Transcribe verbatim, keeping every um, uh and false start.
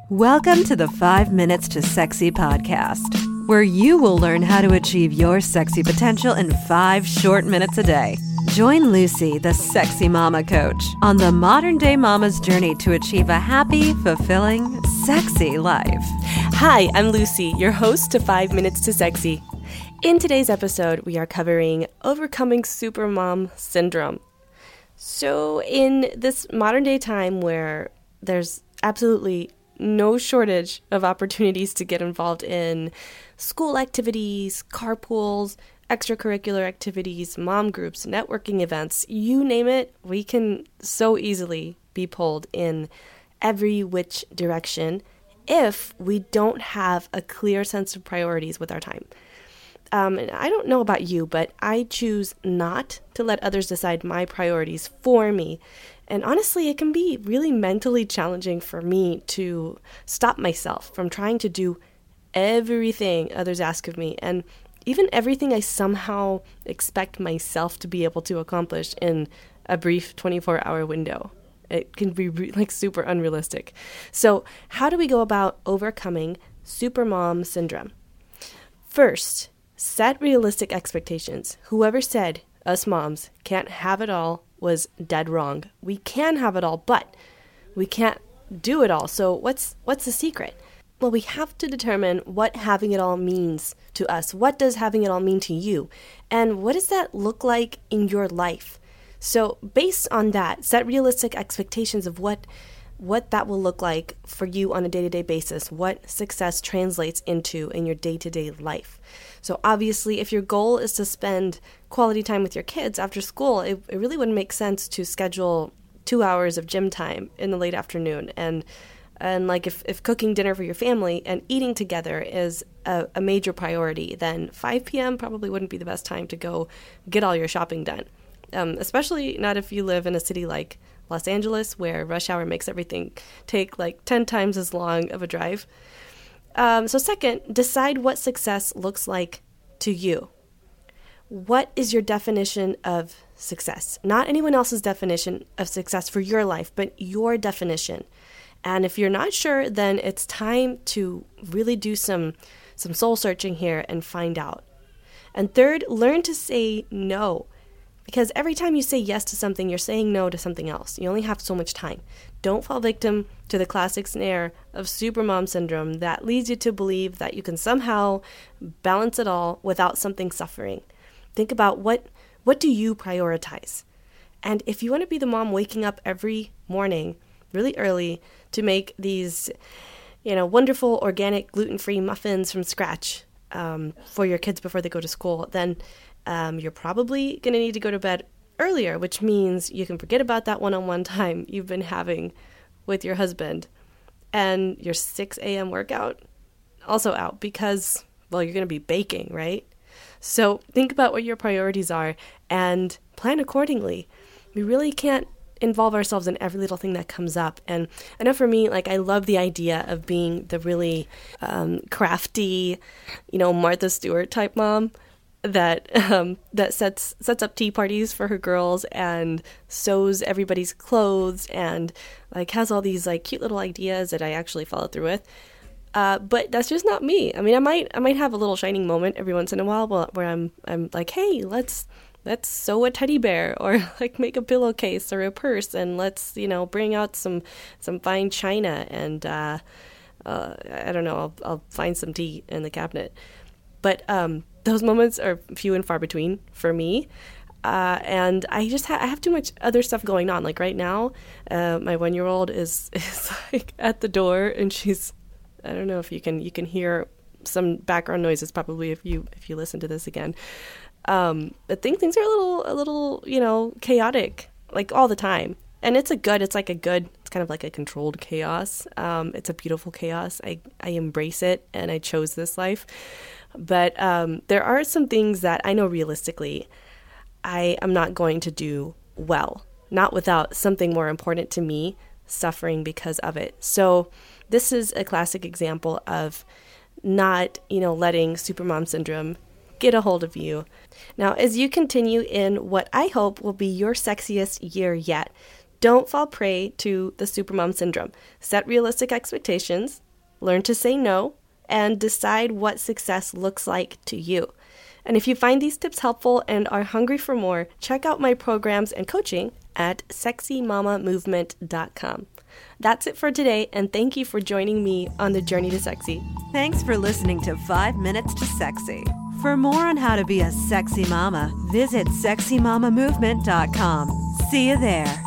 Welcome to the Five Minutes to Sexy podcast, where you will learn how to achieve your sexy potential in five short minutes a day. Join Lucy, the sexy mama coach, on the modern day mama's journey to achieve a happy, fulfilling, sexy life. Hi, I'm Lucy, your host to Five Minutes to Sexy. In today's episode, we are covering overcoming supermom syndrome. So in this modern day time where there's absolutely no shortage of opportunities to get involved in school activities, carpools, extracurricular activities, mom groups, networking events, you name it, we can so easily be pulled in every which direction if we don't have a clear sense of priorities with our time. Um, and I don't know about you, but I choose not to let others decide my priorities for me. And honestly, it can be really mentally challenging for me to stop myself from trying to do everything others ask of me, and even everything I somehow expect myself to be able to accomplish in a brief twenty-four hour window. It can be re- like super unrealistic. So how do we go about overcoming supermom syndrome? First, set realistic expectations. Whoever said us moms can't have it all was dead wrong. We can have it all, but we can't do it all. So what's what's the secret? Well, we have to determine what having it all means to us. What does having it all mean to you? And what does that look like in your life? So based on that, set realistic expectations of what what that will look like for you on a day-to-day basis, what success translates into in your day-to-day life. So obviously, if your goal is to spend quality time with your kids after school, it, it really wouldn't make sense to schedule two hours of gym time in the late afternoon. And and like if, if cooking dinner for your family and eating together is a, a major priority, then five p.m. probably wouldn't be the best time to go get all your shopping done. Um, especially not if you live in a city like Los Angeles, where rush hour makes everything take like ten times as long of a drive. Um, so second, decide what success looks like to you. What is your definition of success? Not anyone else's definition of success for your life, but your definition. And if you're not sure, then it's time to really do some, some soul searching here and find out. And third, learn to say no. Because every time you say yes to something, you're saying no to something else. You only have so much time. Don't fall victim to the classic snare of supermom syndrome that leads you to believe that you can somehow balance it all without something suffering. Think about what what do you prioritize? And if you want to be the mom waking up every morning really early to make these, you know, wonderful organic gluten-free muffins from scratch um, for your kids before they go to school, then Um, you're probably going to need to go to bed earlier, which means you can forget about that one-on-one time you've been having with your husband. And your six a.m. workout also out because, well, you're going to be baking, right? So think about what your priorities are and plan accordingly. We really can't involve ourselves in every little thing that comes up. And I know for me, like, I love the idea of being the really um, crafty, you know, Martha Stewart type mom that um, that sets sets up tea parties for her girls and sews everybody's clothes and like has all these like cute little ideas that I actually follow through with. Uh, but that's just not me. I mean, I might I might have a little shining moment every once in a while where I'm I'm like, hey, let's let's sew a teddy bear or like make a pillowcase or a purse and let's, you know, bring out some some fine china and uh, uh, I don't know, I'll I'll find some tea in the cabinet. But um, those moments are few and far between for me. Uh, and I just ha- I have too much other stuff going on. Like right now, uh, my one-year-old is, is like at the door and she's, I don't know if you can, you can hear some background noises probably if you, if you listen to this again. Um, I think things are a little, a little, you know, chaotic, like all the time. And it's a good, it's like a good, it's kind of like a controlled chaos. Um, it's a beautiful chaos. I, I embrace it and I chose this life. But um, there are some things that I know realistically I am not going to do well, not without something more important to me suffering because of it. So this is a classic example of not, you know, letting supermom syndrome get a hold of you. Now, as you continue in what I hope will be your sexiest year yet, Don't fall prey to the supermom syndrome. Set realistic expectations, learn to say no, and decide what success looks like to you. And if you find these tips helpful and are hungry for more, check out my programs and coaching at sexy mama movement dot com. That's it for today, and thank you for joining me on the journey to sexy. Thanks for listening to Five Minutes to Sexy. For more on how to be a sexy mama, visit sexy mama movement dot com. See you there.